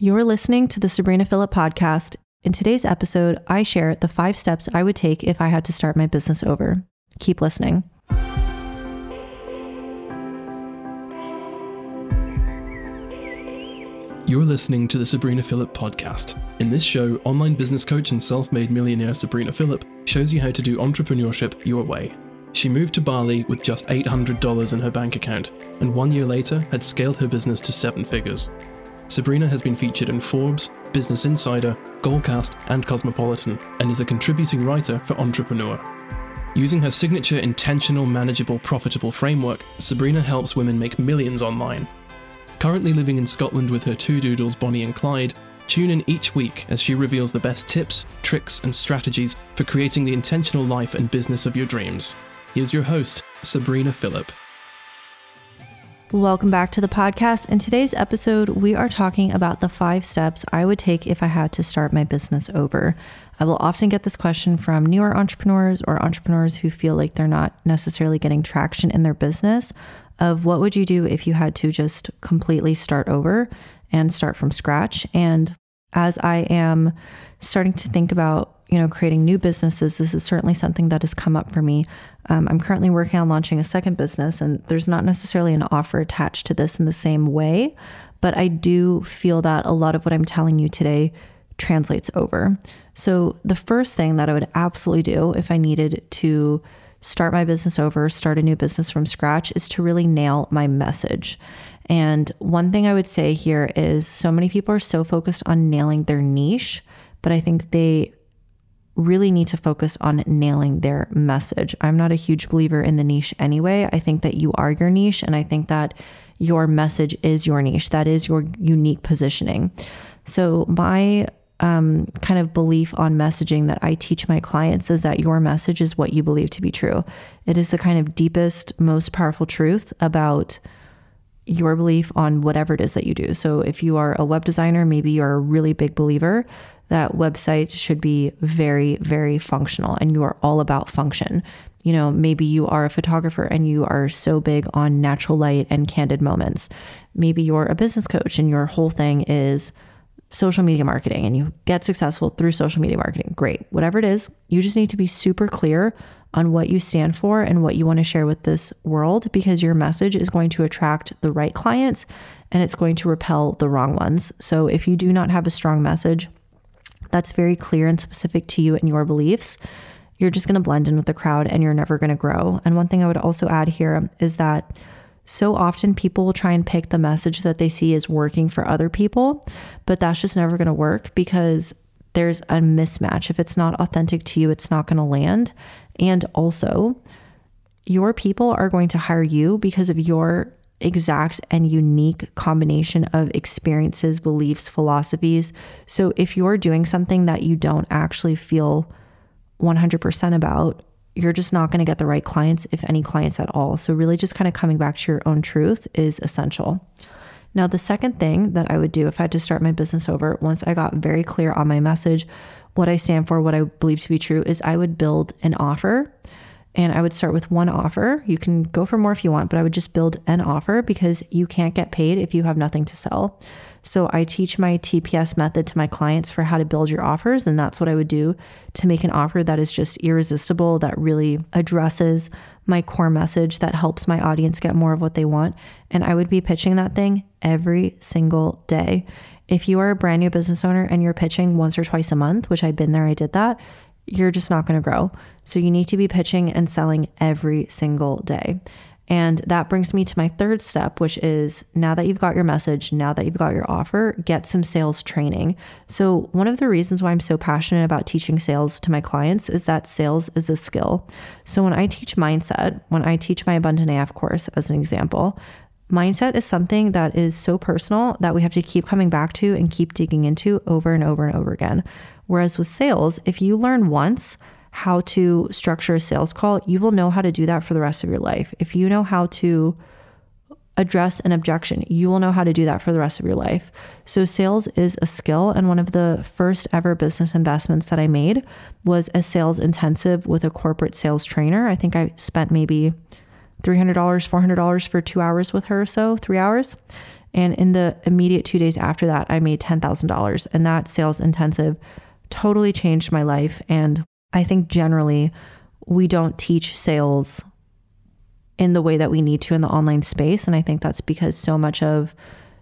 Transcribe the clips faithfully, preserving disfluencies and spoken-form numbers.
You're listening to the Sabrina Philipp podcast. In today's episode, I share the five steps I would take if I had to start my business over. Keep listening. You're listening to the Sabrina Philipp podcast. In this show, online business coach and self-made millionaire Sabrina Philipp shows you how to do entrepreneurship your way. She moved to Bali with just eight hundred dollars in her bank account, and one year later had scaled her business to seven figures. Sabrina has been featured in Forbes, Business Insider, Goalcast, and Cosmopolitan, and is a contributing writer for Entrepreneur. Using her signature intentional, manageable, profitable framework, Sabrina helps women make millions online. Currently living in Scotland with her two doodles, Bonnie and Clyde, tune in each week as she reveals the best tips, tricks, and strategies for creating the intentional life and business of your dreams. Here's your host, Sabrina Philipp. Welcome back to the podcast. In today's episode, we are talking about the five steps I would take if I had to start my business over. I will often get this question from newer entrepreneurs or entrepreneurs who feel like they're not necessarily getting traction in their business of what would you do if you had to just completely start over and start from scratch. And as I am starting to think about, you know, creating new businesses, this is certainly something that has come up for me. Um, I'm currently working on launching a second business, and there's not necessarily an offer attached to this in the same way, but I do feel that a lot of what I'm telling you today translates over. So the first thing that I would absolutely do if I needed to start my business over, start a new business from scratch, is to really nail my message. And one thing I would say here is so many people are so focused on nailing their niche, but I think they really need to focus on nailing their message. I'm not a huge believer in the niche anyway. I think that you are your niche, and I think that your message is your niche. That is your unique positioning. So my um, kind of belief on messaging that I teach my clients is that your message is what you believe to be true. It is the kind of deepest, most powerful truth about your belief on whatever it is that you do. So if you are a web designer, maybe you're a really big believer that websites should be very, very functional and you are all about function. You know, maybe you are a photographer and you are so big on natural light and candid moments. Maybe you're a business coach and your whole thing is social media marketing and you get successful through social media marketing. Great. Whatever it is, you just need to be super clear on what you stand for and what you want to share with this world, because your message is going to attract the right clients and it's going to repel the wrong ones. So if you do not have a strong message that's very clear and specific to you and your beliefs, you're just going to blend in with the crowd and you're never going to grow. And one thing I would also add here is that so often people will try and pick the message that they see is working for other people, but that's just never going to work because there's a mismatch. If it's not authentic to you, it's not going to land. And also, your people are going to hire you because of your exact and unique combination of experiences, beliefs, philosophies. So if you're doing something that you don't actually feel one hundred percent about, you're just not going to get the right clients, if any clients at all. So really just kind of coming back to your own truth is essential. Now, the second thing that I would do if I had to start my business over, once I got very clear on my message, what I stand for, what I believe to be true, is I would build an offer. And I would start with one offer. You can go for more if you want, but I would just build an offer because you can't get paid if you have nothing to sell. So I teach my T P S method to my clients for how to build your offers. And that's what I would do to make an offer that is just irresistible, that really addresses my core message, that helps my audience get more of what they want. And I would be pitching that thing every single day. If you are a brand new business owner and you're pitching once or twice a month, which I've been there, I did that, you're just not going to grow. So you need to be pitching and selling every single day. And that brings me to my third step, which is now that you've got your message, now that you've got your offer, get some sales training. So one of the reasons why I'm so passionate about teaching sales to my clients is that sales is a skill. So when I teach mindset, when I teach my Abundant A F course as an example, mindset is something that is so personal that we have to keep coming back to and keep digging into over and over and over again. Whereas with sales, if you learn once how to structure a sales call, you will know how to do that for the rest of your life. If you know how to address an objection, you will know how to do that for the rest of your life. So sales is a skill. And one of the first ever business investments that I made was a sales intensive with a corporate sales trainer. I think I spent maybe three hundred dollars, four hundred dollars for two hours with her or so, three hours. And in the immediate two days after that, I made ten thousand dollars. And that sales intensive totally changed my life. And I think generally we don't teach sales in the way that we need to in the online space. And I think that's because so much of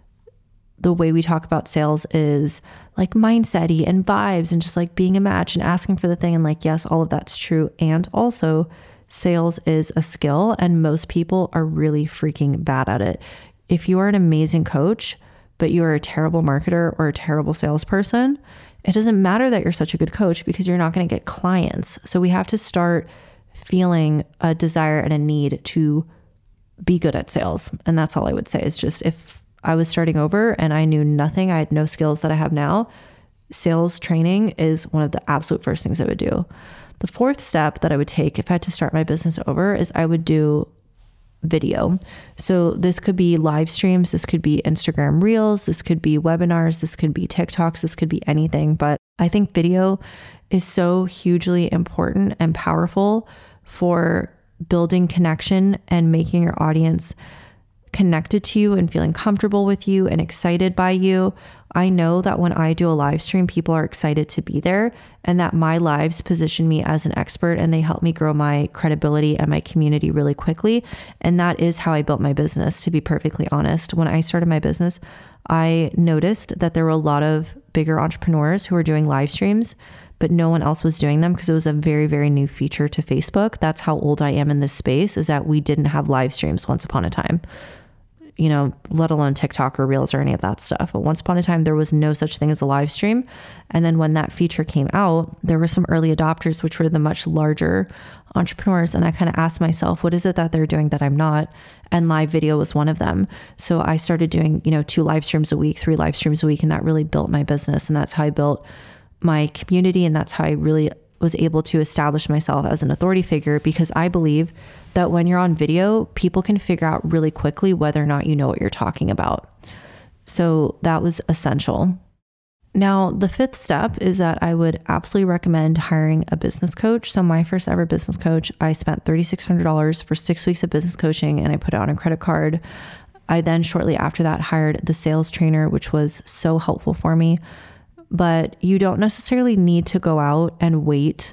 the way we talk about sales is like mindset-y and vibes and just like being a match and asking for the thing. And like, yes, all of that's true. And also sales is a skill and most people are really freaking bad at it. If you are an amazing coach, but you are a terrible marketer or a terrible salesperson, it doesn't matter that you're such a good coach because you're not going to get clients. So we have to start feeling a desire and a need to be good at sales. And that's all I would say is just if I was starting over and I knew nothing, I had no skills that I have now, sales training is one of the absolute first things I would do. The fourth step that I would take if I had to start my business over is I would do video. So this could be live streams, this could be Instagram Reels, this could be webinars, this could be TikToks, this could be anything. But I think video is so hugely important and powerful for building connection and making your audience connected to you and feeling comfortable with you and excited by you. I know that when I do a live stream, people are excited to be there and that my lives position me as an expert and they help me grow my credibility and my community really quickly. And that is how I built my business, to be perfectly honest. When I started my business, I noticed that there were a lot of bigger entrepreneurs who were doing live streams, but no one else was doing them because it was a very, very new feature to Facebook. That's how old I am in this space, is that we didn't have live streams once upon a time, you know, let alone TikTok or Reels or any of that stuff. But once upon a time, there was no such thing as a live stream. And then when that feature came out, there were some early adopters, which were the much larger entrepreneurs. And I kind of asked myself, what is it that they're doing that I'm not? And live video was one of them. So I started doing, you know, two live streams a week, three live streams a week. And that really built my business. And that's how I built my community. And that's how I really was able to establish myself as an authority figure, because I believe that when you're on video, people can figure out really quickly whether or not you know what you're talking about. So that was essential. Now, the fifth step is that I would absolutely recommend hiring a business coach. So my first ever business coach, I spent three thousand six hundred dollars for six weeks of business coaching and I put it on a credit card. I then shortly after that hired the sales trainer, which was so helpful for me. But you don't necessarily need to go out and wait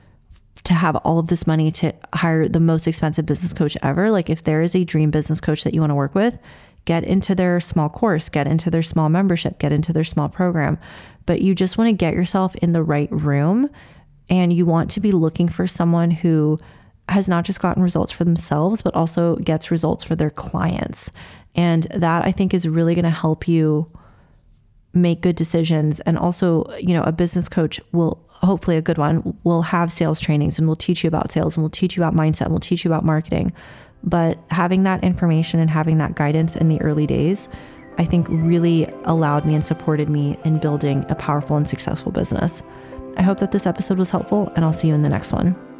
to have all of this money to hire the most expensive business coach ever. Like if there is a dream business coach that you want to work with, get into their small course, get into their small membership, get into their small program. But you just want to get yourself in the right room, and you want to be looking for someone who has not just gotten results for themselves, but also gets results for their clients. And that I think is really going to help you make good decisions. And also, you know, a business coach will, hopefully a good one, will have sales trainings and will teach you about sales and will teach you about mindset and will teach you about marketing. But having that information and having that guidance in the early days, I think really allowed me and supported me in building a powerful and successful business. I hope that this episode was helpful, and I'll see you in the next one.